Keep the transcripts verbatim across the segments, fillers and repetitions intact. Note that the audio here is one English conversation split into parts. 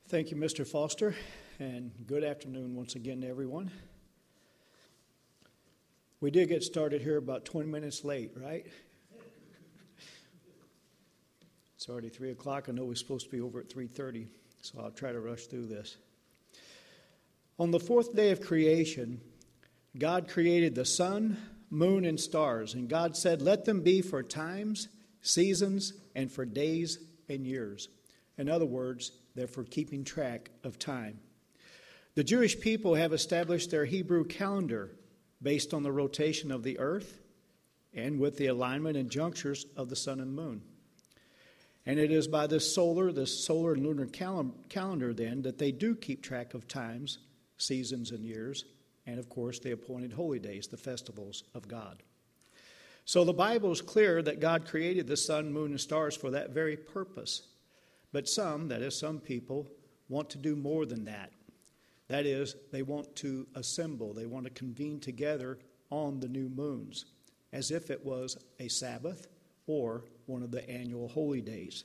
Thank you, Mister Foster, and good afternoon once again to everyone. We did get started here about twenty minutes late, right? It's already three o'clock. I know we're supposed to be over at three thirty, so I'll try to rush through this. On the fourth day of creation, God created the sun, moon, and stars, and God said, "Let them be for times, seasons, and for days and years." In other words, they're for keeping track of time. The Jewish people have established their Hebrew calendar based on the rotation of the earth and with the alignment and junctures of the sun and moon. And it is by this solar, this solar and lunar cal- calendar then that they do keep track of times, seasons, and years, and of course the appointed holy days, the festivals of God. So the Bible is clear that God created the sun, moon, and stars for that very purpose. But some, that is some people, want to do more than that. That is, they want to assemble, they want to convene together on the new moons, as if it was a Sabbath or one of the annual holy days.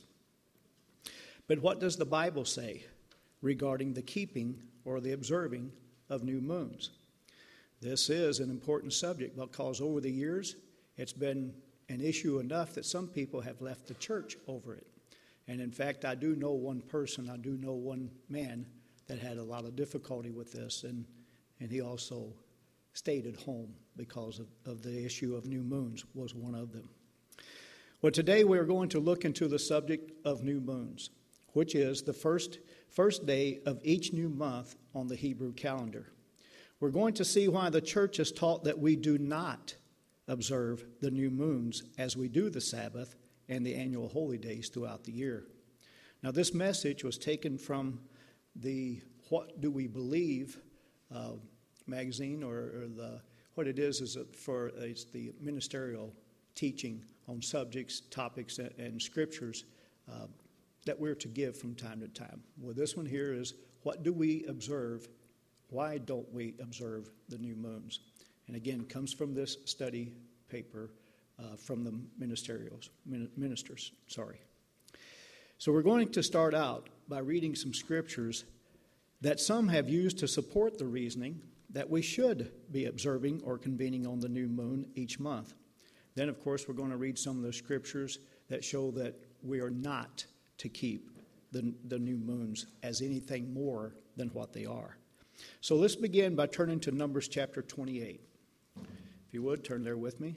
But what does the Bible say regarding the keeping or the observing of new moons? This is an important subject because over the years, it's been an issue enough that some people have left the church over it. And in fact, I do know one person, I do know one man that had a lot of difficulty with this, and, and he also stayed at home because of, of the issue of new moons was one of them. Well, today we're going to look into the subject of new moons, which is the first, first day of each new month on the Hebrew calendar. We're going to see why the church has taught that we do not observe the new moons as we do the Sabbath and the annual holy days throughout the year. Now, this message was taken from the What Do We Believe uh, magazine, or, or the what it is is for it's the ministerial teaching on subjects, topics, and, and scriptures uh, that we're to give from time to time. Well, this one here is What Do We Observe? Why don't we observe the new moons? And again, it comes from this study paper Uh, from the ministerials, ministers, sorry. So we're going to start out by reading some scriptures that some have used to support the reasoning that we should be observing or convening on the new moon each month. Then, of course, we're going to read some of the scriptures that show that we are not to keep the, the new moons as anything more than what they are. So let's begin by turning to Numbers chapter twenty-eight. If you would, turn there with me.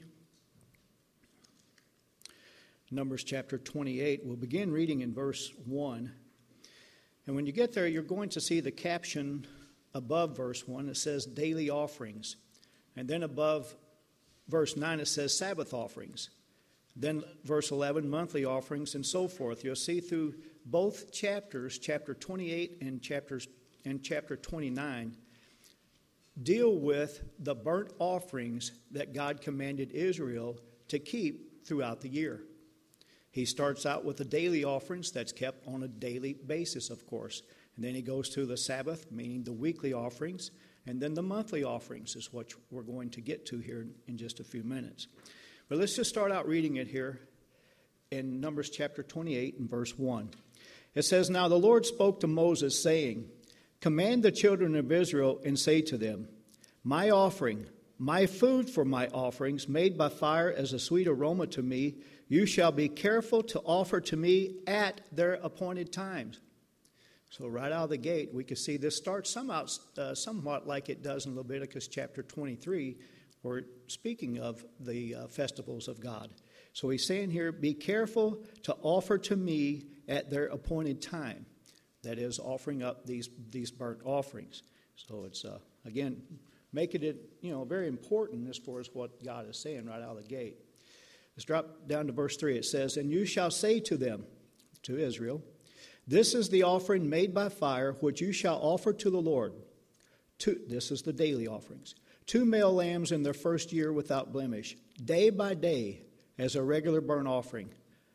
Numbers chapter twenty-eight. We'll begin reading in verse one. And when you get there, you're going to see the caption above verse one. It says daily offerings. And then above verse nine, it says Sabbath offerings. Then verse eleven, monthly offerings, and so forth. You'll see through both chapters, chapter twenty-eight and chapters and chapter twenty-nine, deal with the burnt offerings that God commanded Israel to keep throughout the year. He starts out with the daily offerings that's kept on a daily basis, of course. And then he goes to the Sabbath, meaning the weekly offerings. And then the monthly offerings is what we're going to get to here in just a few minutes. But let's just start out reading it here in Numbers chapter twenty-eight and verse one. It says, "Now the Lord spoke to Moses, saying, Command the children of Israel and say to them, My offering, my food for my offerings, made by fire as a sweet aroma to me, you shall be careful to offer to me at their appointed times." So right out of the gate, we can see this starts somehow, uh, somewhat like it does in Leviticus chapter twenty-three, where speaking of the uh, festivals of God. So he's saying here, be careful to offer to me at their appointed time. That is, offering up these, these burnt offerings. So it's, uh, again, making it, you know, very important as far as what God is saying right out of the gate. Let's drop down to verse three. It says, "And you shall say to them," to Israel, "This is the offering made by fire, which you shall offer to the Lord." Two, this is the daily offerings. "Two male lambs in their first year without blemish, day by day, as a regular burnt offering.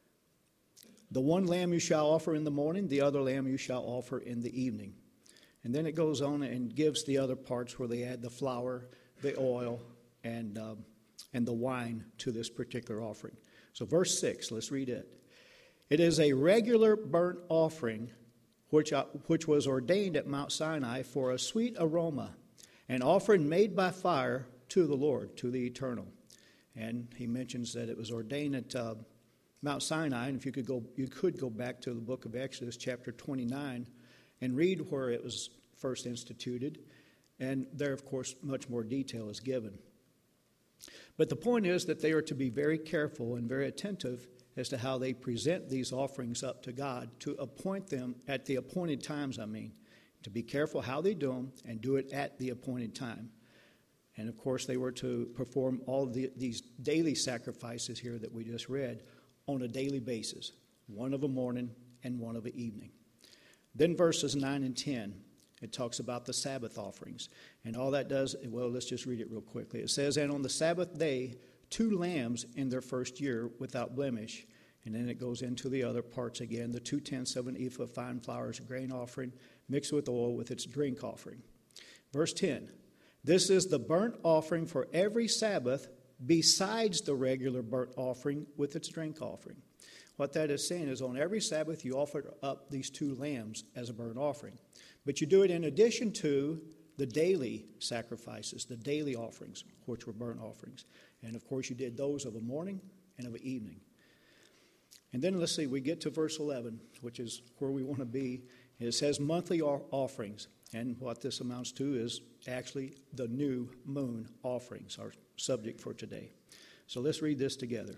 The one lamb you shall offer in the morning, the other lamb you shall offer in the evening." And then it goes on and gives the other parts where they add the flour, the oil, and um, and the wine to this particular offering. So verse six, let's read it. "It is a regular burnt offering which, uh, which was ordained at Mount Sinai for a sweet aroma, an offering made by fire to the Lord, to the Eternal. And he mentions that it was ordained at uh, Mount Sinai, and if you could go, you could go back to the book of Exodus, chapter twenty-nine, and read where it was first instituted. And there, of course, much more detail is given. But the point is that they are to be very careful and very attentive as to how they present these offerings up to God, to appoint them at the appointed times, I mean, to be careful how they do them and do it at the appointed time. And, of course, they were to perform all of the, these daily sacrifices here that we just read on a daily basis, one of a morning and one of an evening. Then verses nine and ten, it talks about the Sabbath offerings. And all that does, well, let's just read it real quickly. It says, "And on the Sabbath day, two lambs in their first year without blemish." And then it goes into the other parts again, the two-tenths of an ephah of fine flour as a grain offering, mixed with oil with its drink offering. Verse ten, "This is the burnt offering for every Sabbath besides the regular burnt offering with its drink offering." What that is saying is on every Sabbath you offer up these two lambs as a burnt offering. But you do it in addition to the daily sacrifices, the daily offerings, which were burnt offerings. And, of course, you did those of a morning and of an evening. And then, let's see, we get to verse eleven, which is where we want to be. It says monthly offerings. And what this amounts to is actually the new moon offerings, our subject for today. So let's read this together.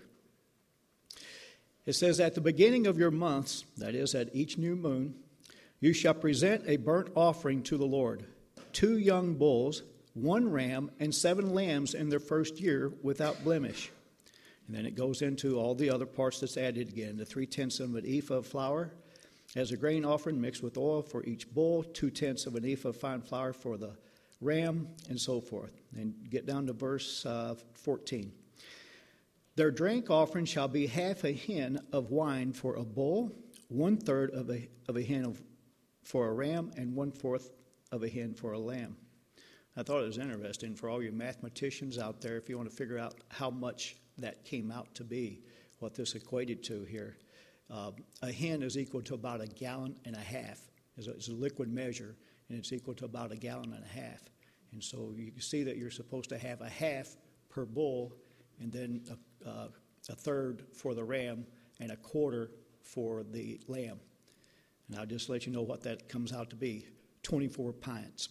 It says, "At the beginning of your months, that is, at each new moon, you shall present a burnt offering to the Lord, two young bulls, one ram, and seven lambs in their first year without blemish." And then it goes into all the other parts that's added again, the three-tenths of an ephah of flour as a grain offering mixed with oil for each bull, two-tenths of an ephah of fine flour for the ram, and so forth. And get down to verse uh, fourteen. "Their drink offering shall be half a hin of wine for a bull, one-third of a, of a hin of, for a ram, and one-fourth of a hin for a lamb." I thought it was interesting for all you mathematicians out there, if you want to figure out how much that came out to be, what this equated to here. Uh, a hin is equal to about a gallon and a half. It's a, it's a liquid measure, and it's equal to about a gallon and a half. And so you can see that you're supposed to have a half per bull, and then a, uh, a third for the ram, and a quarter for the lamb. And I'll just let you know what that comes out to be, twenty-four pints.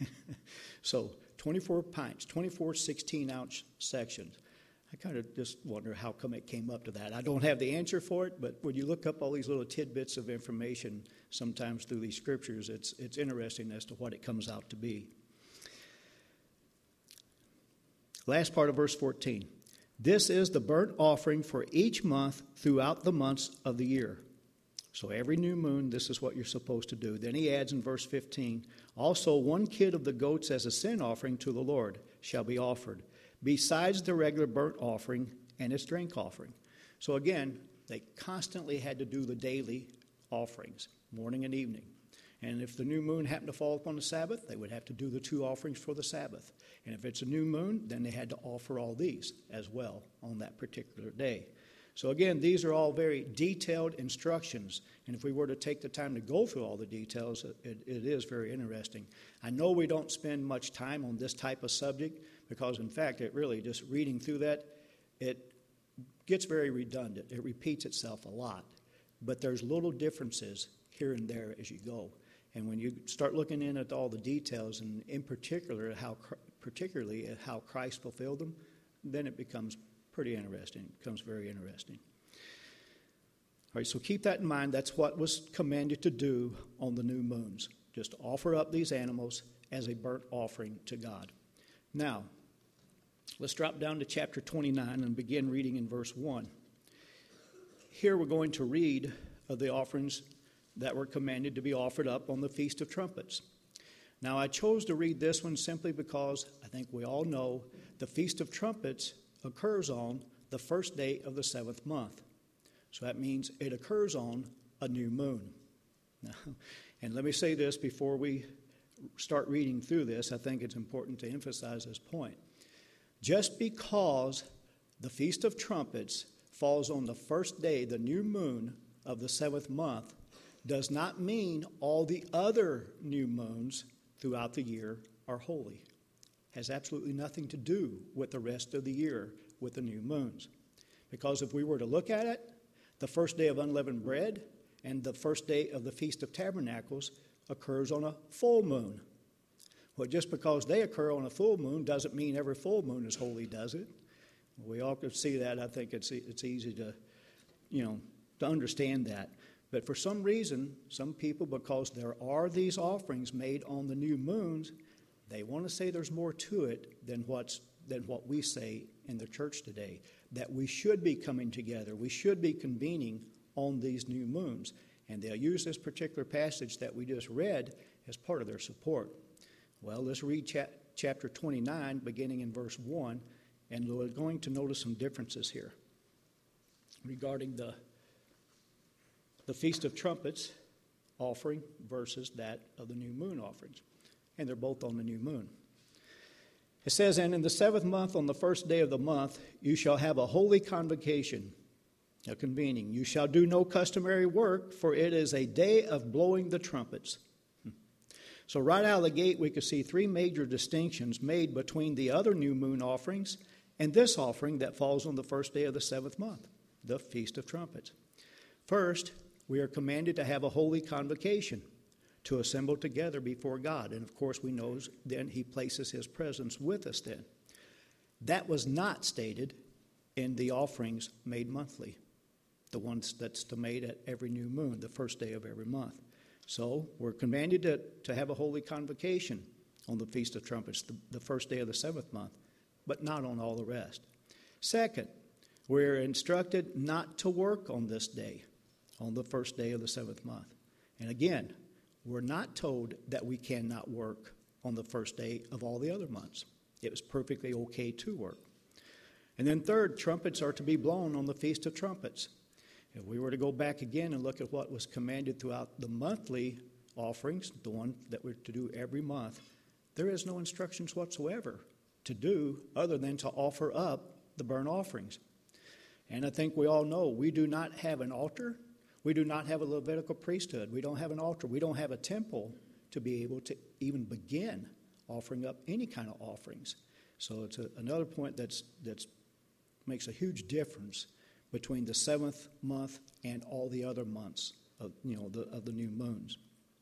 So twenty-four pints, twenty-four sixteen-ounce sections. I kind of just wonder how come it came up to that. I don't have the answer for it, but when you look up all these little tidbits of information sometimes through these scriptures, it's, it's interesting as to what it comes out to be. Last part of verse fourteen. "This is the burnt offering for each month throughout the months of the year." So every new moon, this is what you're supposed to do. Then he adds in verse fifteen, "Also one kid of the goats as a sin offering to the Lord shall be offered, besides the regular burnt offering and its drink offering." So again, they constantly had to do the daily offerings, morning and evening. And if the new moon happened to fall upon the Sabbath, they would have to do the two offerings for the Sabbath. And if it's a new moon, then they had to offer all these as well on that particular day. So again, these are all very detailed instructions. And if we were to take the time to go through all the details, it, it is very interesting. I know we don't spend much time on this type of subject because, in fact, it really, just reading through that, it gets very redundant. It repeats itself a lot. But there's little differences here and there as you go. And when you start looking in at all the details, and in particular how, particularly at how Christ fulfilled them, then it becomes pretty interesting. It becomes very interesting. All right, so keep that in mind. That's what was commanded to do on the new moons. Just offer up these animals as a burnt offering to God. Now, let's drop down to chapter twenty-nine and begin reading in verse one. Here we're going to read of the offerings that were commanded to be offered up on the Feast of Trumpets. Now, I chose to read this one simply because I think we all know the Feast of Trumpets occurs on the first day of the seventh month. So that means it occurs on a new moon. And let me say this before we start reading through this. I think it's important to emphasize this point. Just because the Feast of Trumpets falls on the first day, the new moon of the seventh month, does not mean all the other new moons throughout the year are holy. Has absolutely nothing to do with the rest of the year with the new moons. Because if we were to look at it, the first day of unleavened bread and the first day of the Feast of Tabernacles occurs on a full moon. Well, just because they occur on a full moon doesn't mean every full moon is holy, does it? We all could see that. I think it's it's easy to, you know, to understand that. But for some reason, some people, because there are these offerings made on the new moons, they want to say there's more to it than what's than what we say in the church today, that we should be coming together, we should be convening on these new moons. And they'll use this particular passage that we just read as part of their support. Well, let's read cha- chapter twenty-nine, beginning in verse one, and we're going to notice some differences here regarding the, the Feast of Trumpets offering versus that of the new moon offerings. And they're both on the new moon. It says, "And in the seventh month, on the first day of the month, you shall have a holy convocation, a convening. You shall do no customary work, for it is a day of blowing the trumpets." So right out of the gate, we could see three major distinctions made between the other new moon offerings and this offering that falls on the first day of the seventh month, the Feast of Trumpets. First, we are commanded to have a holy convocation, to assemble together before God. And of course, we know then he places his presence with us then. That was not stated in the offerings made monthly, the ones that's made at every new moon, the first day of every month. So we're commanded to, to have a holy convocation on the Feast of Trumpets, the, the first day of the seventh month, but not on all the rest. Second, we're instructed not to work on this day, on the first day of the seventh month. And again, we're not told that we cannot work on the first day of all the other months. It was perfectly okay to work. And then third, trumpets are to be blown on the Feast of Trumpets. If we were to go back again and look at what was commanded throughout the monthly offerings, the one that we're to do every month, there is no instructions whatsoever to do other than to offer up the burnt offerings. And I think we all know we do not have an altar. We do not have a Levitical priesthood. We don't have an altar. We don't have a temple to be able to even begin offering up any kind of offerings. So it's a, another point that's that's makes a huge difference between the seventh month and all the other months of you know the, of the new moons.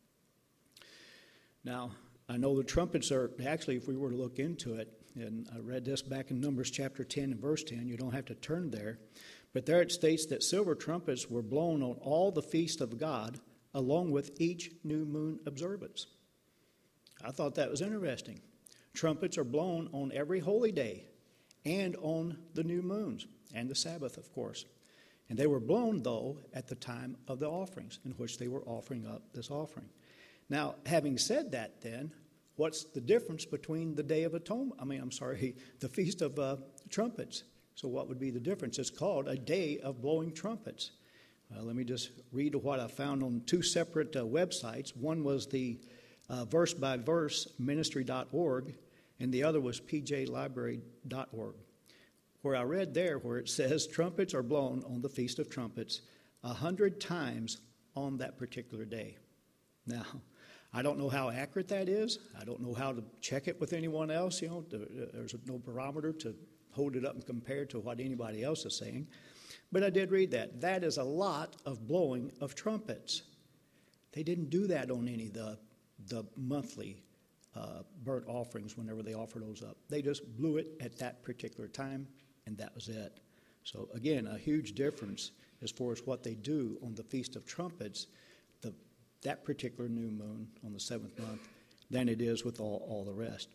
Now, I know the trumpets are actually, if we were to look into it, and I read this back in Numbers chapter ten and verse ten. You don't have to turn there. But there it states that silver trumpets were blown on all the feasts of God, along with each new moon observance. I thought that was interesting. Trumpets are blown on every holy day and on the new moons and the Sabbath, of course. And they were blown, though, at the time of the offerings in which they were offering up this offering. Now, having said that, then, what's the difference between the Day of Atonement? I mean, I'm sorry, the Feast of uh, Trumpets. So what would be the difference? It's called a Day of Blowing Trumpets. Uh, let me just read what I found on two separate uh, websites. One was the uh, verse-by-verse ministry dot org, and the other was p j library dot org, where I read there where it says trumpets are blown on the Feast of Trumpets a hundred times on that particular day. Now, I don't know how accurate that is. I don't know how to check it with anyone else. You know, to, there's no barometer to hold it up and compare to what anybody else is saying. But I did read that. That is a lot of blowing of trumpets. They didn't do that on any of the, the monthly uh, burnt offerings whenever they offer those up. They just blew it at that particular time, and that was it. So, again, a huge difference as far as what they do on the Feast of Trumpets, the, that particular new moon on the seventh month, than it is with all, all the rest.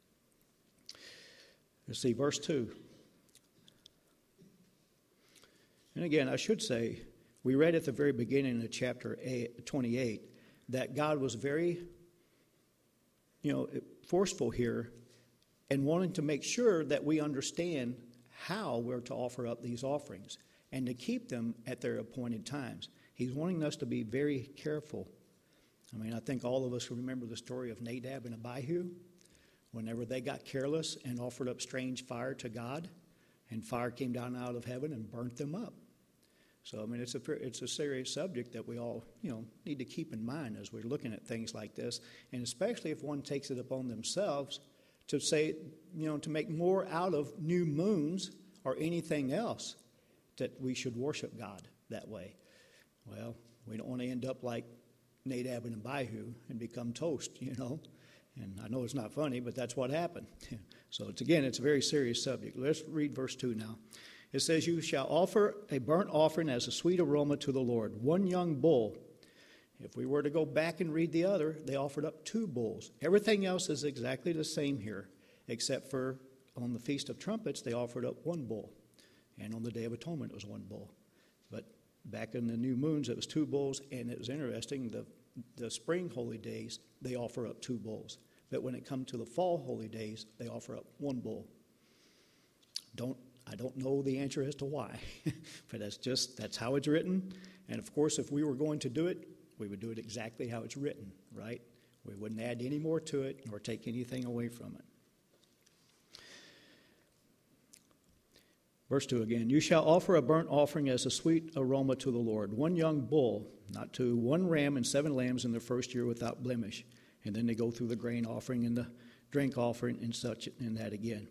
Let's see, verse two. And again, I should say, we read at the very beginning of chapter twenty-eight that God was very, you know, forceful here and wanting to make sure that we understand how we're to offer up these offerings and to keep them at their appointed times. He's wanting us to be very careful. I mean, I think all of us remember the story of Nadab and Abihu. Whenever they got careless and offered up strange fire to God, and fire came down out of heaven and burnt them up. So, I mean, it's a, it's a serious subject that we all, you know, need to keep in mind as we're looking at things like this, and especially if one takes it upon themselves to say, you know, to make more out of new moons or anything else that we should worship God that way. Well, we don't want to end up like Nadab and Abihu and become toast, you know. And I know it's not funny, but that's what happened. So, it's again, it's a very serious subject. Let's read verse two now. It says, you shall offer a burnt offering as a sweet aroma to the Lord, one young bull. If we were to go back and read the other, they offered up two bulls. Everything else is exactly the same here, except for on the Feast of Trumpets, they offered up one bull. And on the Day of Atonement, it was one bull. But back in the new moons, it was two bulls, and it was interesting, the, the spring holy days, they offer up two bulls. But when it comes to the fall holy days, they offer up one bull. Don't I don't know the answer as to why, but that's just, that's how it's written. And of course, if we were going to do it, we would do it exactly how it's written, right? We wouldn't add any more to it nor take anything away from it. Verse two again, you shall offer a burnt offering as a sweet aroma to the Lord, one young bull, not two, one ram and seven lambs in the first year without blemish. And then they go through the grain offering and the drink offering and such and that again.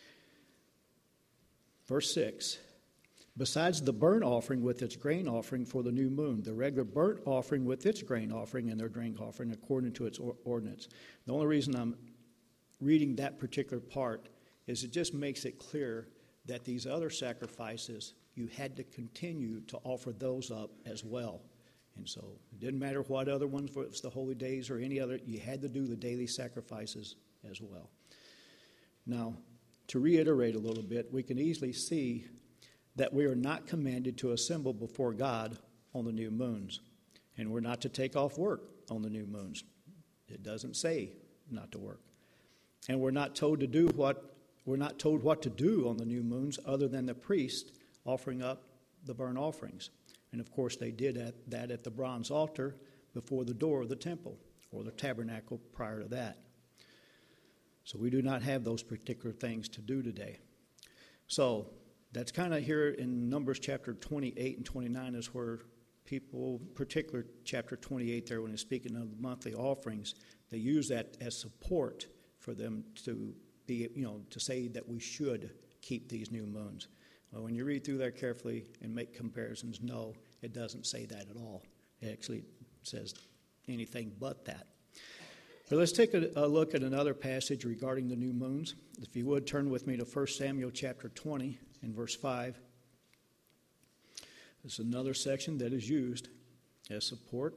Verse six, besides the burnt offering with its grain offering for the new moon, the regular burnt offering with its grain offering and their drink offering according to its ordinance. The only reason I'm reading that particular part is it just makes it clear that these other sacrifices, you had to continue to offer those up as well. And so it didn't matter what other ones, whether it's the holy days or any other, you had to do the daily sacrifices as well. Now, to reiterate a little bit, we can easily see that we are not commanded to assemble before God on the new moons. And we're not to take off work on the new moons. It doesn't say not to work. And we're not told to do what we're not told what to do on the new moons other than the priest offering up the burnt offerings. And of course they did at, that at the bronze altar before the door of the temple or the tabernacle prior to that. So we do not have those particular things to do today. So that's kind of here in Numbers chapter twenty-eight and twenty-nine is where people, particular chapter twenty-eight there when it's speaking of the monthly offerings, they use that as support for them to be, you know, to say that we should keep these new moons. Well, when you read through there carefully and make comparisons, no, it doesn't say that at all. It actually says anything but that. But let's take a, a look at another passage regarding the new moons. If you would, turn with me to First Samuel chapter twenty and verse five. This is another section that is used as support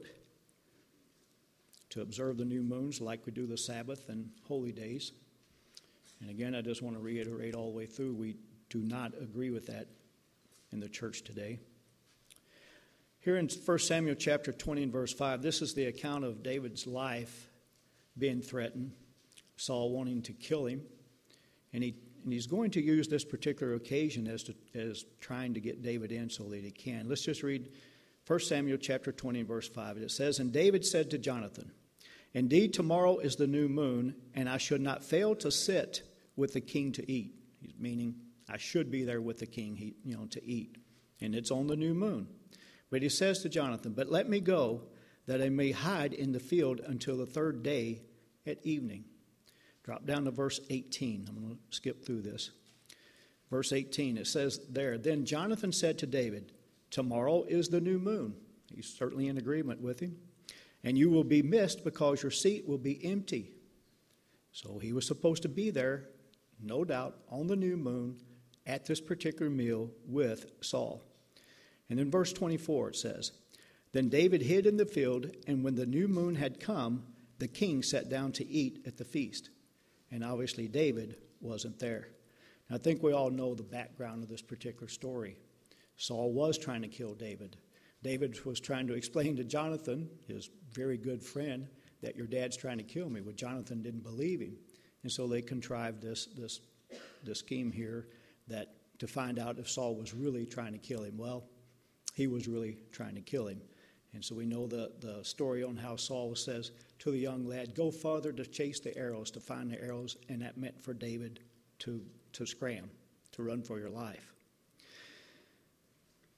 to observe the new moons like we do the Sabbath and holy days. And again, I just want to reiterate all the way through, we do not agree with that in the church today. Here in First Samuel chapter twenty and verse five, this is the account of David's life being threatened, Saul wanting to kill him, and he and he's going to use this particular occasion as to, as trying to get David in so that he can. Let's just read First Samuel chapter twenty and verse five. It says, and David said to Jonathan, indeed tomorrow is the new moon, and I should not fail to sit with the king to eat. He's meaning I should be there with the king, he, you know, to eat. And it's on the new moon. But he says to Jonathan, but let me go, that I may hide in the field until the third day at evening. Drop down to verse eighteen. I'm going to skip through this. Verse eighteen, it says there, then Jonathan said to David, tomorrow is the new moon. He's certainly in agreement with him. And you will be missed because your seat will be empty. So he was supposed to be there, no doubt, on the new moon at this particular meal with Saul. And then verse twenty-four, it says, then David hid in the field, and when the new moon had come, the king sat down to eat at the feast. And obviously David wasn't there. And I think we all know the background of this particular story. Saul was trying to kill David. David was trying to explain to Jonathan, his very good friend, that your dad's trying to kill me. But Jonathan didn't believe him. And so they contrived this, this, this scheme here that to find out if Saul was really trying to kill him. Well, he was really trying to kill him. And so we know the, the story on how Saul says to the young lad, go farther to chase the arrows, to find the arrows. And that meant for David to, to scram, to run for your life.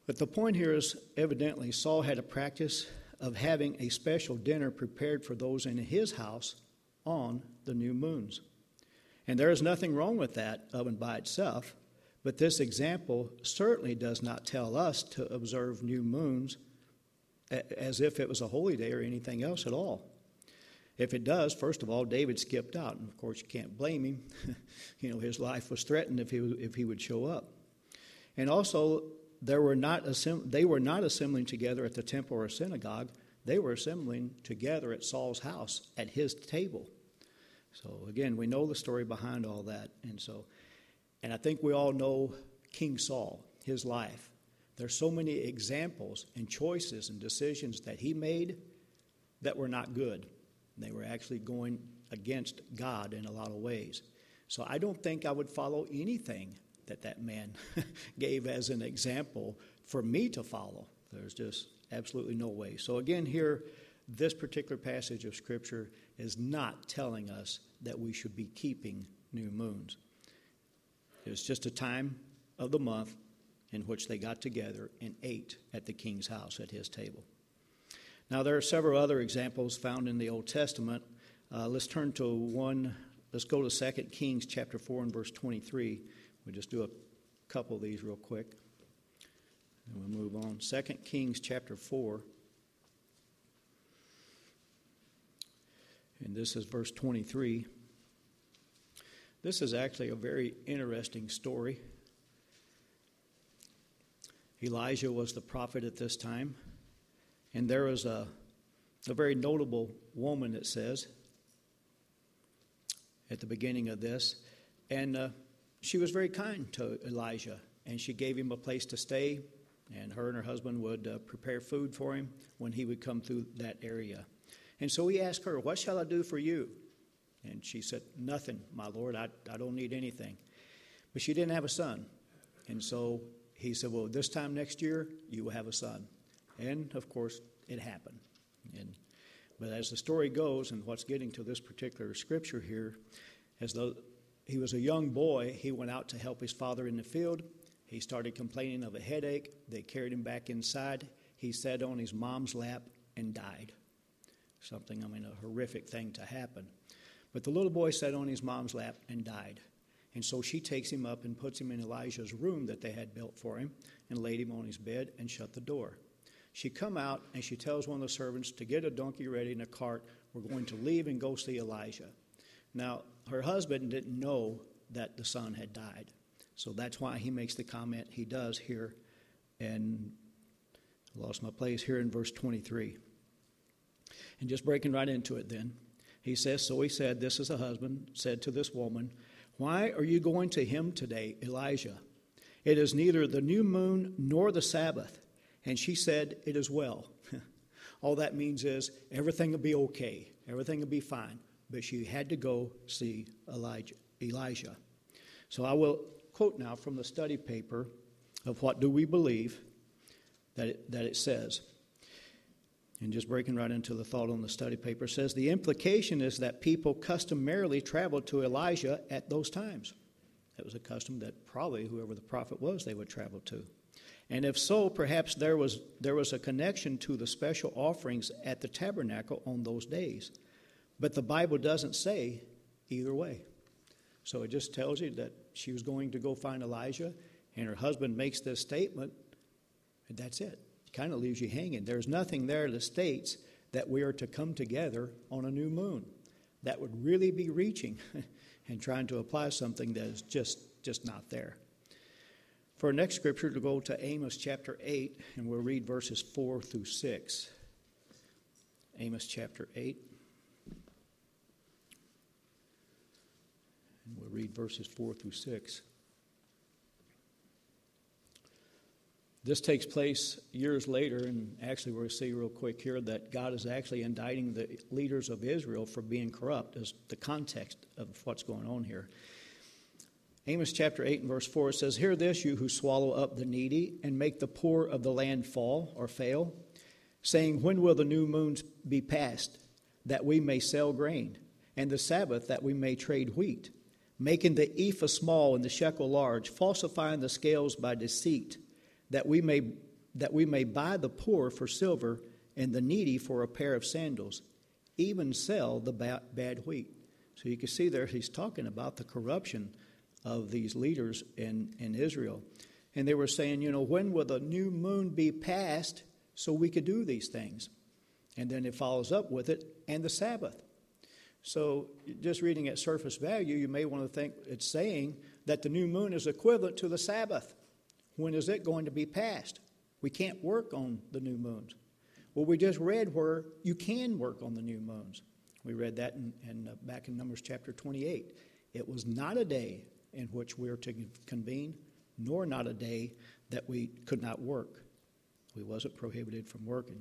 But the point here is, evidently, Saul had a practice of having a special dinner prepared for those in his house on the new moons. And there is nothing wrong with that of and by itself, but this example certainly does not tell us to observe new moons as if it was a holy day or anything else at all. If it does, first of all, David skipped out, and of course you can't blame him. You know, his life was threatened if he was, if he would show up. And also, there were not assemb- they were not assembling together at the temple or synagogue. They were assembling together at Saul's house at his table. So again, we know the story behind all that, and so, and I think we all know King Saul, his life. There's so many examples and choices and decisions that he made that were not good. They were actually going against God in a lot of ways. So I don't think I would follow anything that that man gave as an example for me to follow. There's just absolutely no way. So again, here, this particular passage of Scripture is not telling us that we should be keeping new moons. It's just a time of the month in which they got together and ate at the king's house at his table. Now, there are several other examples found in the Old Testament. Uh, let's turn to one. Let's go to Second Kings chapter four and verse twenty-three. We'll just do a couple of these real quick, and we'll move on. Second Kings chapter four, and this is verse twenty-three. This is actually a very interesting story. Elijah was the prophet at this time. And there was a, a very notable woman, it says, at the beginning of this. And uh, she was very kind to Elijah. And she gave him a place to stay. And her and her husband would uh, prepare food for him when he would come through that area. And so he asked her, "What shall I do for you?" And she said, "Nothing, my Lord. I, I don't need anything." But she didn't have a son. And so he said, "Well, this time next year, you will have a son." And, of course, it happened. And, but as the story goes, and what's getting to this particular scripture here, as though he was a young boy, he went out to help his father in the field. He started complaining of a headache. They carried him back inside. He sat on his mom's lap and died. Something, I mean, a horrific thing to happen. But the little boy sat on his mom's lap and died. And so she takes him up and puts him in Elijah's room that they had built for him and laid him on his bed and shut the door. She come out and she tells one of the servants to get a donkey ready in a cart. We're going to leave and go see Elijah. Now, her husband didn't know that the son had died. So that's why he makes the comment he does here. And I lost my place here in verse twenty-three. And just breaking right into it then. He says, "So he said, this is a husband, said to this woman, 'Why are you going to him today, Elijah? It is neither the new moon nor the Sabbath.' And she said, 'It is well.'" All that means is everything will be okay. Everything will be fine. But she had to go see Elijah. Elijah. So I will quote now from the study paper of what do we believe that it, that it says. And just breaking right into the thought on the study paper, says the implication is that people customarily traveled to Elijah at those times. It was a custom that probably whoever the prophet was, they would travel to. And if so, perhaps there was there was a connection to the special offerings at the tabernacle on those days. But the Bible doesn't say either way. So it just tells you that she was going to go find Elijah, and her husband makes this statement, and that's it. It kind of leaves you hanging. There's nothing there that states that we are to come together on a new moon. That would really be reaching and trying to apply something that is just, just not there. For our next scripture, to go to Amos chapter eight, and we'll read verses four through six. Amos chapter eight. And we'll read verses four through six. This takes place years later, and actually we'll see real quick here that God is actually indicting the leaders of Israel for being corrupt, as the context of what's going on here. Amos chapter eight and verse four says, "Hear this, you who swallow up the needy and make the poor of the land fall or fail, saying, when will the new moons be passed, that we may sell grain, and the Sabbath that we may trade wheat, making the ephah small and the shekel large, falsifying the scales by deceit, that we may that we may buy the poor for silver and the needy for a pair of sandals, even sell the bad wheat. So you can see there he's talking about the corruption of these leaders in, in Israel. And they were saying, you know, when will the new moon be passed so we could do these things? And then it follows up with it, and the Sabbath. So just reading at surface value, you may want to think it's saying that the new moon is equivalent to the Sabbath. When is it going to be passed? We can't work on the new moons. Well, we just read where you can work on the new moons. We read that in, in, uh, back in Numbers chapter twenty-eight. It was not a day in which we were to convene, nor not a day that we could not work. We wasn't prohibited from working.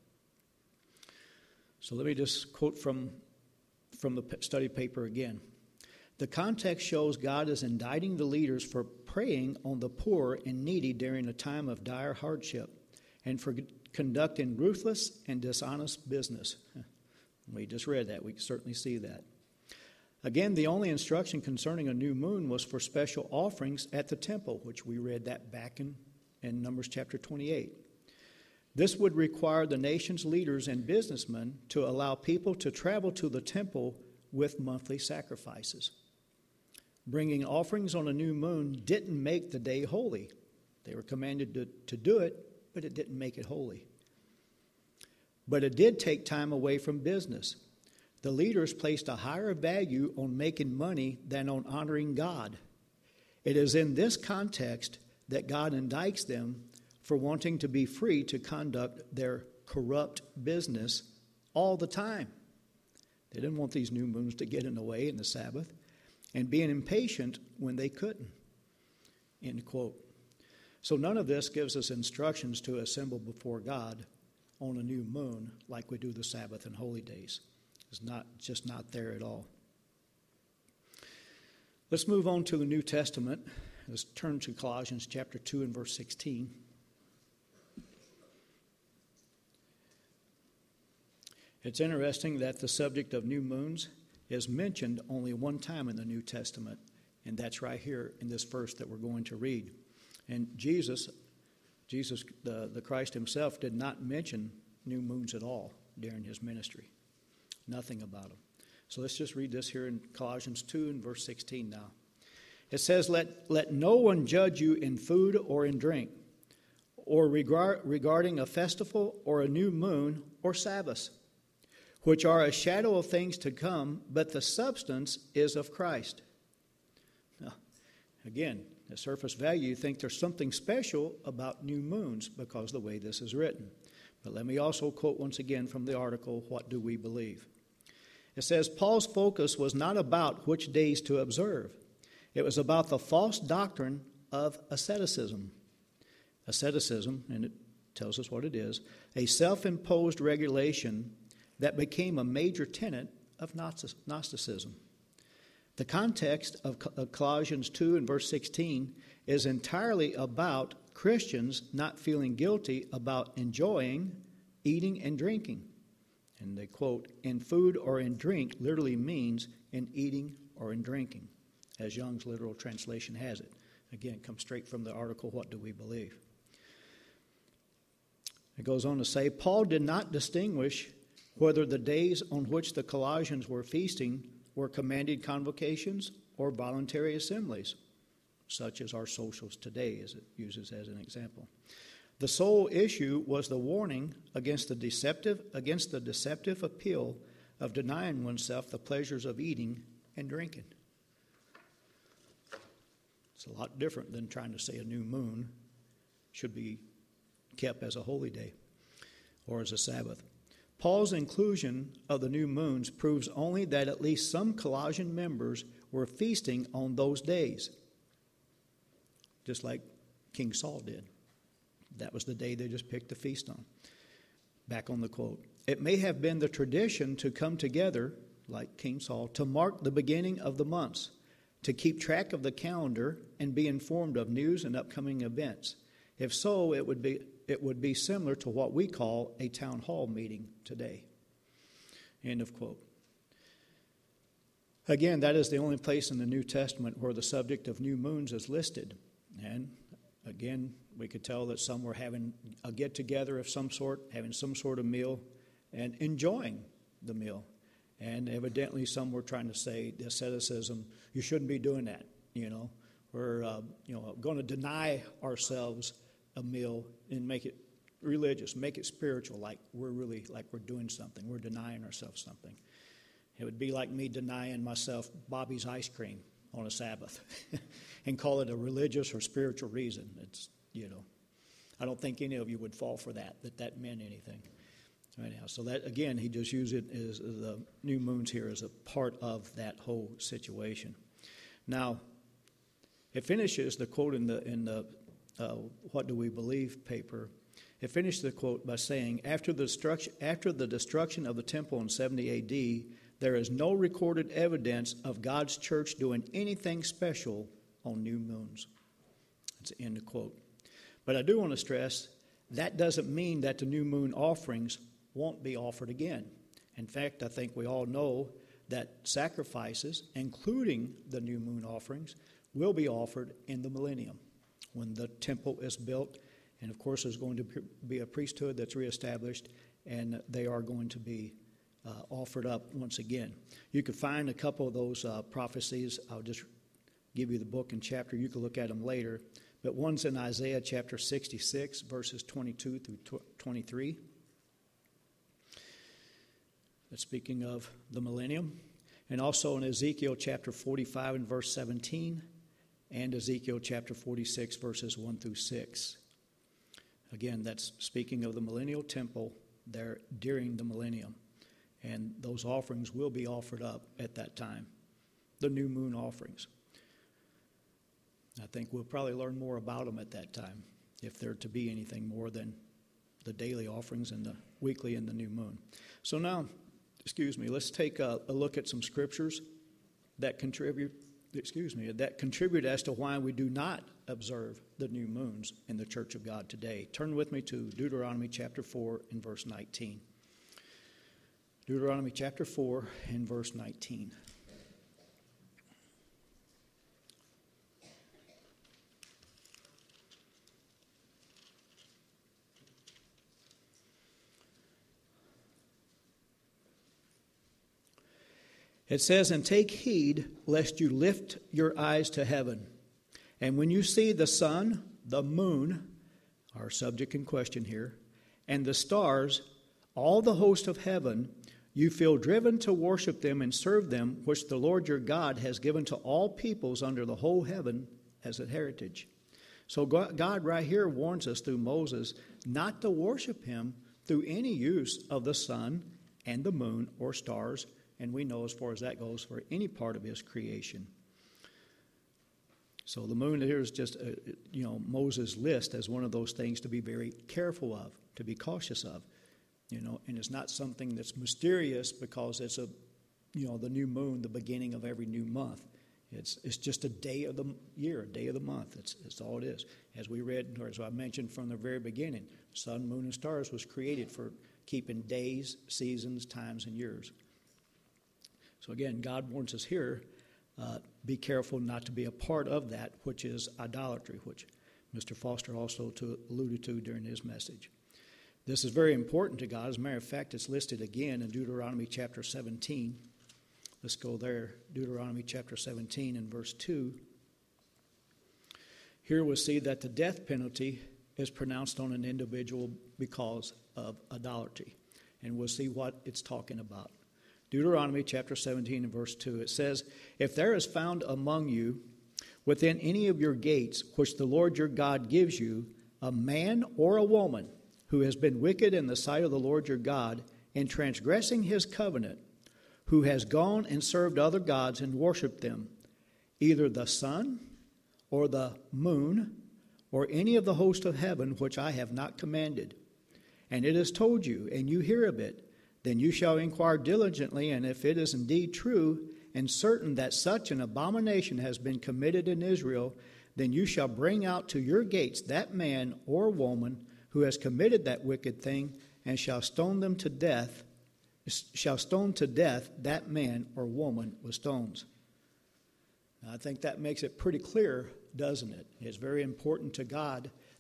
So let me just quote from, from the study paper again. The context shows God is indicting the leaders for preying on the poor and needy during a time of dire hardship and for conducting ruthless and dishonest business. We just read that. We can certainly see that. Again, the only instruction concerning a new moon was for special offerings at the temple, which we read that back in, in Numbers chapter twenty-eight. This would require the nation's leaders and businessmen to allow people to travel to the temple with monthly sacrifices. Bringing offerings on a new moon didn't make the day holy. They were commanded to, to do it, but it didn't make it holy. But it did take time away from business. The leaders placed a higher value on making money than on honoring God. It is in this context that God indicts them for wanting to be free to conduct their corrupt business all the time. They didn't want these new moons to get in the way in the Sabbath, and being impatient when they couldn't. End quote. So none of this gives us instructions to assemble before God on a new moon like we do the Sabbath and holy days. It's not just not there at all. Let's move on to the New Testament. Let's turn to Colossians chapter two and verse sixteen. It's interesting that the subject of new moons is mentioned only one time in the New Testament, and that's right here in this verse that we're going to read. And Jesus, Jesus, the, the Christ himself, did not mention new moons at all during his ministry. Nothing about them. So let's just read this here in Colossians two and verse sixteen now. It says, Let, let no one judge you in food or in drink, or regard, regarding a festival or a new moon or Sabbath, which are a shadow of things to come, but the substance is of Christ. Now, again, at surface value, you think there's something special about new moons because of the way this is written. But let me also quote once again from the article, What Do We Believe? It says, Paul's focus was not about which days to observe. It was about the false doctrine of asceticism. Asceticism, and it tells us what it is, a self-imposed regulation that became a major tenet of Gnosticism. The context of Colossians two and verse sixteen is entirely about Christians not feeling guilty about enjoying, eating, and drinking. And they quote, in food or in drink literally means in eating or in drinking, as Young's literal translation has it. Again, it comes straight from the article, What Do We Believe? It goes on to say, Paul did not distinguish whether the days on which the Colossians were feasting were commanded convocations or voluntary assemblies, such as our socials today, as it uses as an example. The sole issue was the warning against the deceptive against the deceptive appeal of denying oneself the pleasures of eating and drinking. It's a lot different than trying to say a new moon should be kept as a holy day or as a Sabbath. Paul's inclusion of the new moons proves only that at least some Colossian members were feasting on those days, just like King Saul did. That was the day they just picked the feast on. Back on the quote. It may have been the tradition to come together, like King Saul, to mark the beginning of the months, to keep track of the calendar and be informed of news and upcoming events. If so, it would be it would be similar to what we call a town hall meeting today. End of quote. Again, that is the only place in the New Testament where the subject of new moons is listed. And again, We could tell that some were having a get-together of some sort, having some sort of meal, and enjoying the meal. And evidently some were trying to say, asceticism, you shouldn't be doing that, you know. We're uh, you know, going to deny ourselves a meal and make it religious, make it spiritual, like we're really, like we're doing something. We're denying ourselves something. It would be like me denying myself Bobby's ice cream on a Sabbath and call it a religious or spiritual reason. It's, you know, I don't think any of you would fall for that, that that meant anything. So anyhow, so that, again, he just used it as the new moons here as a part of that whole situation. Now, it finishes the quote in the in the uh, What Do We Believe paper. It finished the quote by saying, after the destruction, after the destruction of the temple in seventy A D, there is no recorded evidence of God's church doing anything special on new moons. That's the end of the quote. But I do want to stress that doesn't mean that the new moon offerings won't be offered again. In fact, I think we all know that sacrifices, including the new moon offerings, will be offered in the millennium when the temple is built. And of course, there's going to be a priesthood that's reestablished, and they are going to be uh, offered up once again. You could find a couple of those uh, prophecies. I'll just give you the book and chapter. You can look at them later. But one's in Isaiah chapter sixty-six, verses twenty-two through twenty-three. That's speaking of the millennium. And also in Ezekiel chapter forty-five and verse seventeen, and Ezekiel chapter forty-six, verses one through six. Again, that's speaking of the millennial temple there during the millennium. And those offerings will be offered up at that time, the new moon offerings. I think we'll probably learn more about them at that time, if they're to be anything more than the daily offerings and the weekly and the new moon. So now, excuse me, let's take a, a look at some scriptures that contribute, excuse me, that contribute as to why we do not observe the new moons in the Church of God today. Turn with me to Deuteronomy chapter four and verse nineteen. Deuteronomy chapter four and verse nineteen. It says, and take heed lest you lift your eyes to heaven. And when you see the sun, the moon, our subject in question here, and the stars, all the host of heaven, you feel driven to worship them and serve them, which the Lord your God has given to all peoples under the whole heaven as a heritage. So God right here warns us through Moses not to worship him through any use of the sun and the moon or stars. And we know as far as that goes for any part of his creation. So the moon here is just, a, you know, Moses' list as one of those things to be very careful of, to be cautious of. You know, and it's not something that's mysterious because it's a, you know, the new moon, the beginning of every new month. It's it's just a day of the year, a day of the month. It's, it's all it is. As we read, or as I mentioned from the very beginning, sun, moon, and stars was created for keeping days, seasons, times, and years. So again, God warns us here, uh, be careful not to be a part of that, which is idolatry, which Mister Foster also to, alluded to during his message. This is very important to God. As a matter of fact, it's listed again in Deuteronomy chapter seventeen. Let's go there. Deuteronomy chapter seventeen and verse two. Here we'll see that the death penalty is pronounced on an individual because of idolatry. And we'll see what it's talking about. Deuteronomy chapter seventeen and verse two, it says, if there is found among you within any of your gates, which the Lord your God gives you, a man or a woman who has been wicked in the sight of the Lord your God in transgressing his covenant, who has gone and served other gods and worshipped them, either the sun or the moon or any of the host of heaven which I have not commanded, and it is told you, and you hear of it, then you shall inquire diligently, and if it is indeed true and certain that such an abomination has been committed in Israel, then you shall bring out to your gates that man or woman who has committed that wicked thing, and shall stone them to death, shall stone to death that man or woman with stones. Now, I think that makes it pretty clear, doesn't it? It's very important to God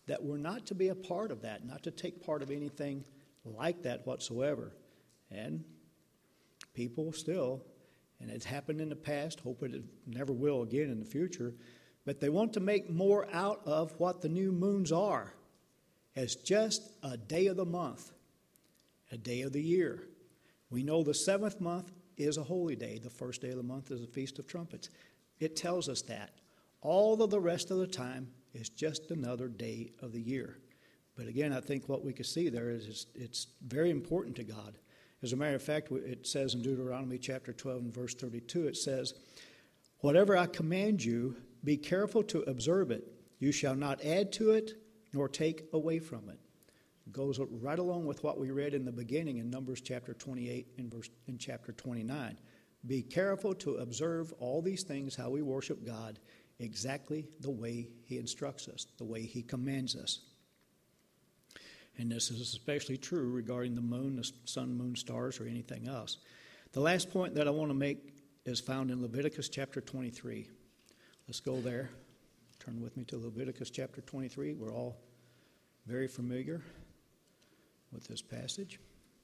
that we're not to be a part of that, not to take part of anything like that whatsoever. And people still, and it's happened in the past, hope it never will again in the future, but they want to make more out of what the new moons are as just a day of the month, a day of the year. We know the seventh month is a holy day. The first day of the month is the Feast of Trumpets. It tells us that. All of the rest of the time is just another day of the year. But again, I think what we can see there is it's, it's very important to God. As a matter of fact, it says in Deuteronomy chapter twelve and verse thirty-two, it says, "Whatever I command you, be careful to observe it. You shall not add to it, nor take away from it." It goes right along with what we read in the beginning in Numbers chapter twenty-eight and verse in chapter twenty-nine. Be careful to observe all these things, how we worship God, exactly the way He instructs us, the way He commands us. And this is especially true regarding the moon, the sun, moon, stars, or anything else. The last point that I want to make is found in Leviticus chapter twenty-three. Let's go there. Turn with me to Leviticus chapter twenty-three. We're all very familiar with this passage.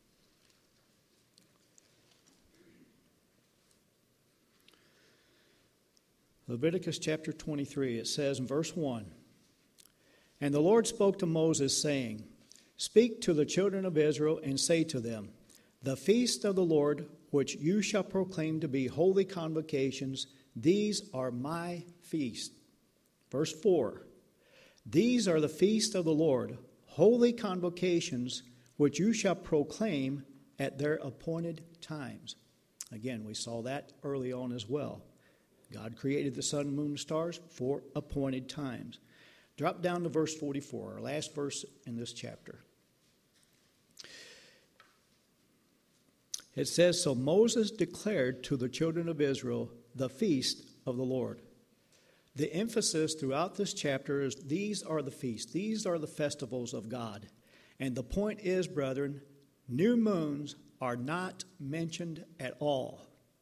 Leviticus chapter twenty-three, it says in verse one, "And the Lord spoke to Moses, saying, Speak to the children of Israel, and say to them, The feast of the Lord, which you shall proclaim to be holy convocations, these are my feasts." Verse four, "These are the feasts of the Lord, holy convocations, which you shall proclaim at their appointed times." Again, we saw that early on as well. God created the sun, moon, and stars for appointed times. Drop down to verse forty-four, our last verse in this chapter. It says, "So Moses declared to the children of Israel the feast of the Lord." The emphasis throughout this chapter is these are the feasts. These are the festivals of God. And the point is, brethren, new moons are not mentioned at all.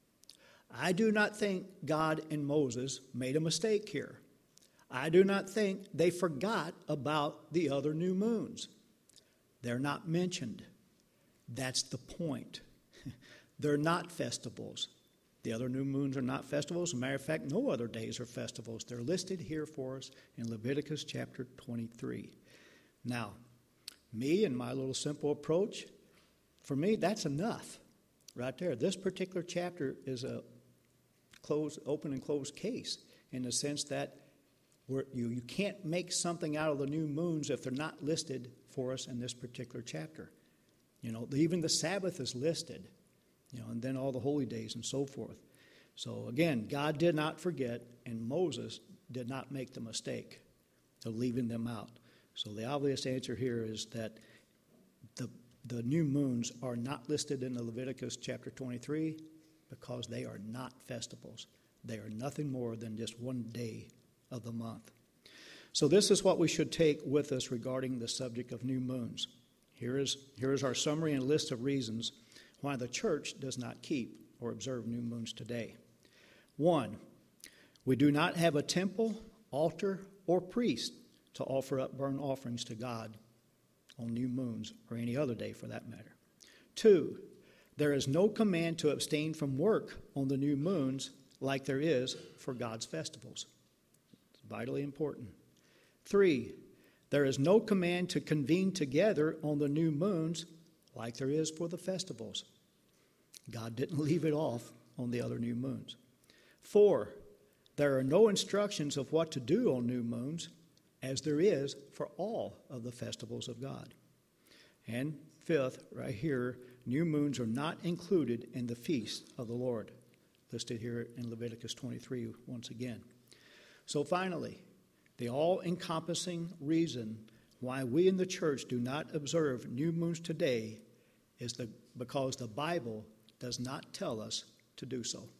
I do not think God and Moses made a mistake here. I do not think they forgot about the other new moons. They're not mentioned. That's the point. They're not festivals. The other new moons are not festivals. As a matter of fact, no other days are festivals. They're listed here for us in Leviticus chapter twenty-three. Now, me and my little simple approach, for me, that's enough right there. This particular chapter is a closed, open and closed case in the sense that we're, you, you can't make something out of the new moons if they're not listed for us in this particular chapter. You know, even the Sabbath is listed, you know, and then all the holy days and so forth. So again, God did not forget, and Moses did not make the mistake of leaving them out. So the obvious answer here is that the the new moons are not listed in the Leviticus chapter twenty-three because they are not festivals. They are nothing more than just one day of the month. So this is what we should take with us regarding the subject of new moons. Here is, here is our summary and list of reasons why the church does not keep or observe new moons today. One, we do not have a temple, altar, or priest to offer up burnt offerings to God on new moons or any other day for that matter. Two, there is no command to abstain from work on the new moons like there is for God's festivals. It's vitally important. Three, there is no command to convene together on the new moons like there is for the festivals. God didn't leave it off on the other new moons. Four, there are no instructions of what to do on new moons as there is for all of the festivals of God. And fifth, right here, new moons are not included in the feast of the Lord, listed here in Leviticus twenty-three once again. So finally, the all-encompassing reason why we in the church do not observe new moons today is the, because the Bible does not tell us to do so.